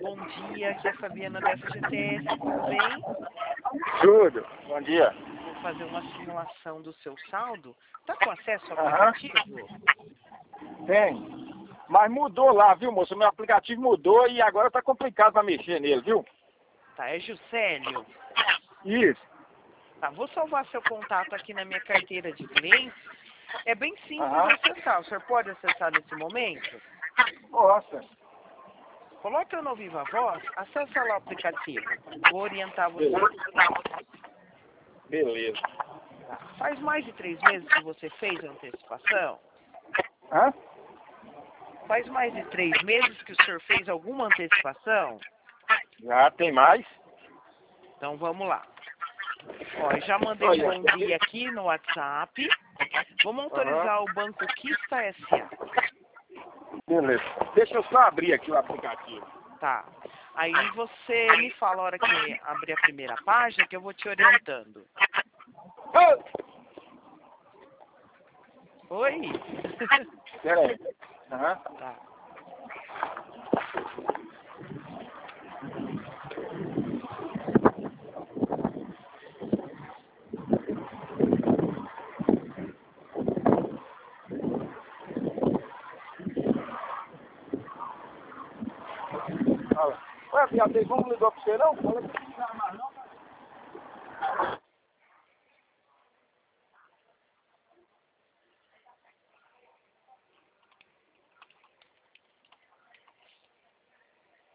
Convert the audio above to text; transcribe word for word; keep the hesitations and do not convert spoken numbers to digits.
bom dia, aqui é a Fabiana da F G T S, tudo bem? Tudo, bom dia. Vou fazer uma simulação do seu saldo. Tá com acesso ao Aham. aplicativo? Tem. Mas mudou lá, viu, moço? Meu aplicativo mudou e agora tá complicado pra mexer nele, viu? Tá, é Juscelio. Isso. Tá, vou salvar seu contato aqui na minha carteira de clientes. É bem simples Aham. de acessar. O senhor pode acessar nesse momento? Nossa. Coloca no Viva Voz, acessa lá o aplicativo. Vou orientar você. Beleza. Beleza. Tá. Faz mais de três meses que você fez a antecipação? Hã? Faz mais de três meses que o senhor fez alguma antecipação? Já tem mais? Então vamos lá. Ó, já mandei um bom dia aqui no WhatsApp. Vamos autorizar Aham. o Banco Quista S A. Beleza. Deixa eu só abrir aqui o aplicativo. Tá. Aí você me fala a hora que abrir a primeira página que eu vou te orientando. Ah! Oi? Pera aí. Aham. Tá. Fala. Ué, viado, vocês vão ligar pra você não? Fala.